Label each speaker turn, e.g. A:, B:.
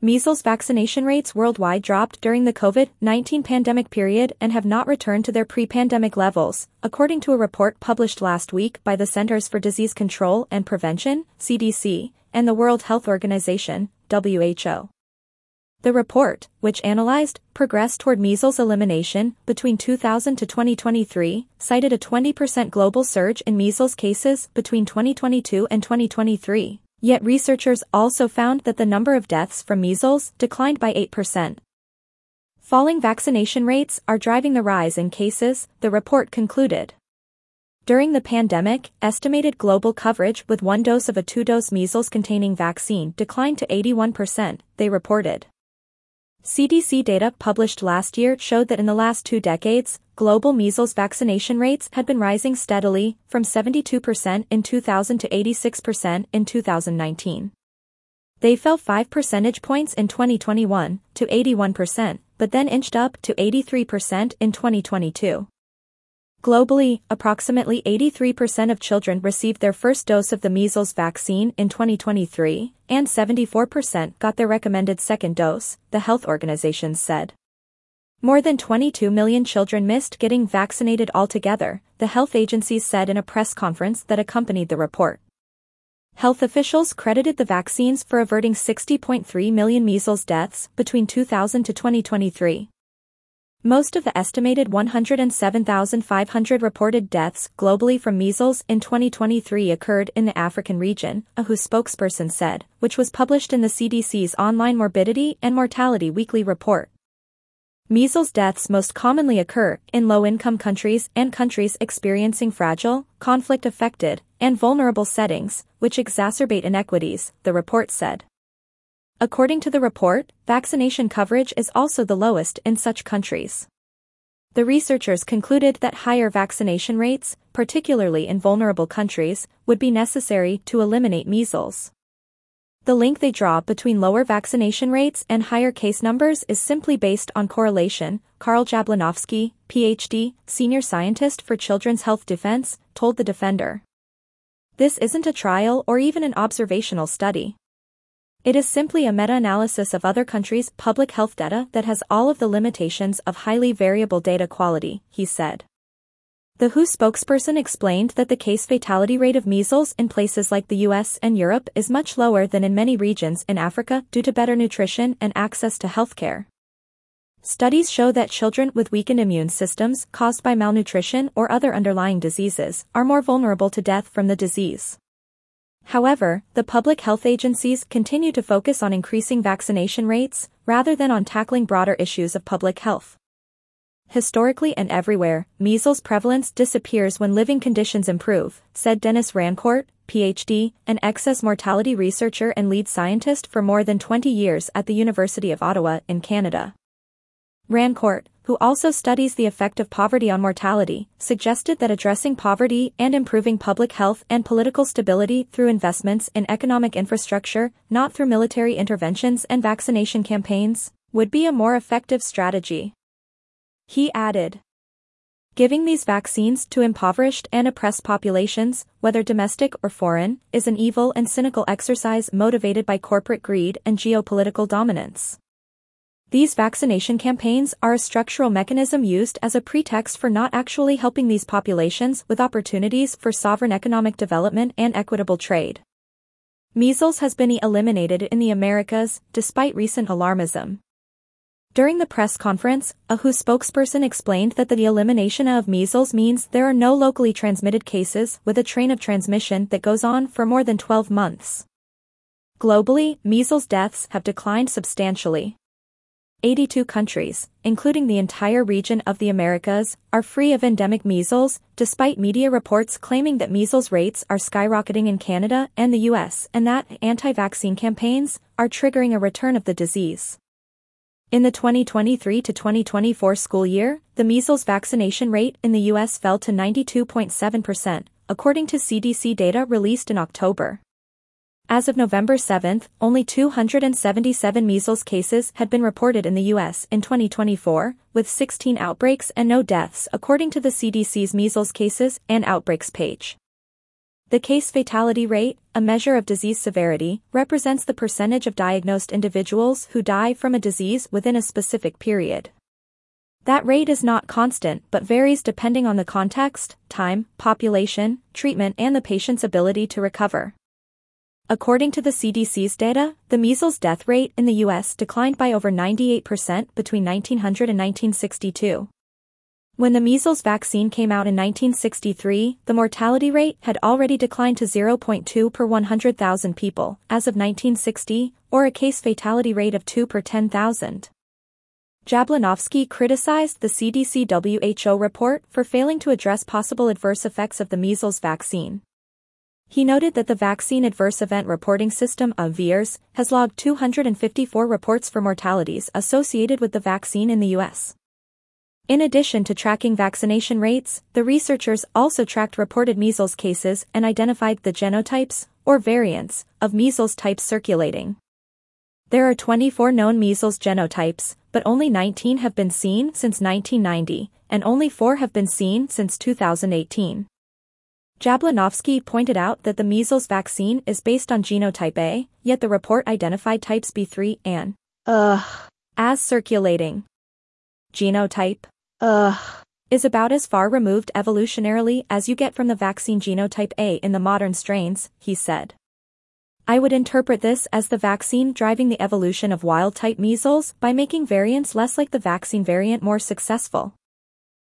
A: Measles vaccination rates worldwide dropped during the COVID-19 pandemic period and have not returned to their pre-pandemic levels, according to a report published last week by the Centers for Disease Control and Prevention, CDC, and the World Health Organization, WHO. The report, which analyzed progress toward measles elimination between 2000 to 2023, cited a 20% global surge in measles cases between 2022 and 2023. Yet researchers also found that the number of deaths from measles declined by 8%. Falling vaccination rates are driving the rise in cases, the report concluded. During the pandemic, estimated global coverage with one dose of a two-dose measles-containing vaccine declined to 81%, they reported. CDC data published last year showed that in the last 2 decades, global measles vaccination rates had been rising steadily, from 72% in 2000 to 86% in 2019. They fell 5 percentage points in 2021 to 81%, but then inched up to 83% in 2022. Globally, approximately 83% of children received their first dose of the measles vaccine in 2023, and 74% got their recommended second dose, the health organizations said. More than 22 million children missed getting vaccinated altogether, the health agencies said in a press conference that accompanied the report. Health officials credited the vaccines for averting 60.3 million measles deaths between 2000 to 2023. Most of the estimated 107,500 reported deaths globally from measles in 2023 occurred in the African region, a WHO spokesperson said, which was published in the CDC's online Morbidity and Mortality Weekly Report. Measles deaths most commonly occur in low-income countries and countries experiencing fragile, conflict-affected, and vulnerable settings, which exacerbate inequities, the report said. According to the report, vaccination coverage is also the lowest in such countries. The researchers concluded that higher vaccination rates, particularly in vulnerable countries, would be necessary to eliminate measles. The link they draw between lower vaccination rates and higher case numbers is simply based on correlation, Karl Jablanovsky, Ph.D., senior scientist for Children's Health Defense, told The Defender. This isn't a trial or even an observational study. It is simply a meta-analysis of other countries' public health data that has all of the limitations of highly variable data quality, he said. The WHO spokesperson explained that the case fatality rate of measles in places like the US and Europe is much lower than in many regions in Africa due to better nutrition and access to healthcare. Studies show that children with weakened immune systems caused by malnutrition or other underlying diseases are more vulnerable to death from the disease. However, the public health agencies continue to focus on increasing vaccination rates, rather than on tackling broader issues of public health. Historically and everywhere, measles prevalence disappears when living conditions improve, said Dennis Rancourt, Ph.D., an excess mortality researcher and lead scientist for more than 20 years at the University of Ottawa in Canada. Rancourt, who also studies the effect of poverty on mortality, suggested that addressing poverty and improving public health and political stability through investments in economic infrastructure, not through military interventions and vaccination campaigns, would be a more effective strategy. He added, "Giving these vaccines to impoverished and oppressed populations, whether domestic or foreign, is an evil and cynical exercise motivated by corporate greed and geopolitical dominance. These vaccination campaigns are a structural mechanism used as a pretext for not actually helping these populations with opportunities for sovereign economic development and equitable trade. Measles has been eliminated in the Americas, despite recent alarmism." During the press conference, a WHO spokesperson explained that the elimination of measles means there are no locally transmitted cases with a train of transmission that goes on for more than 12 months. Globally, measles deaths have declined substantially. 82 countries, including the entire region of the Americas, are free of endemic measles, despite media reports claiming that measles rates are skyrocketing in Canada and the US and that anti-vaccine campaigns are triggering a return of the disease. In the 2023 to 2024 school year, the measles vaccination rate in the US fell to 92.7%, according to CDC data released in October. As of November 7, only 277 measles cases had been reported in the U.S. in 2024, with 16 outbreaks and no deaths according to the CDC's measles cases and outbreaks page. The case fatality rate, a measure of disease severity, represents the percentage of diagnosed individuals who die from a disease within a specific period. That rate is not constant but varies depending on the context, time, population, treatment, and the patient's ability to recover. According to the CDC's data, the measles death rate in the U.S. declined by over 98% between 1900 and 1962. When the measles vaccine came out in 1963, the mortality rate had already declined to 0.2 per 100,000 people, as of 1960, or a case fatality rate of 2 per 10,000. Jablonowski criticized the CDC WHO report for failing to address possible adverse effects of the measles vaccine. He noted that the Vaccine Adverse Event Reporting System (VAERS) has logged 254 reports for mortalities associated with the vaccine in the U.S. In addition to tracking vaccination rates, the researchers also tracked reported measles cases and identified the genotypes, or variants, of measles types circulating. There are 24 known measles genotypes, but only 19 have been seen since 1990, and only 4 have been seen since 2018. Jablonowski pointed out that the measles vaccine is based on genotype A, yet the report identified types B3 and as circulating. Genotype is about as far removed evolutionarily as you get from the vaccine genotype A in the modern strains, he said. I would interpret this as the vaccine driving the evolution of wild-type measles by making variants less like the vaccine variant more successful.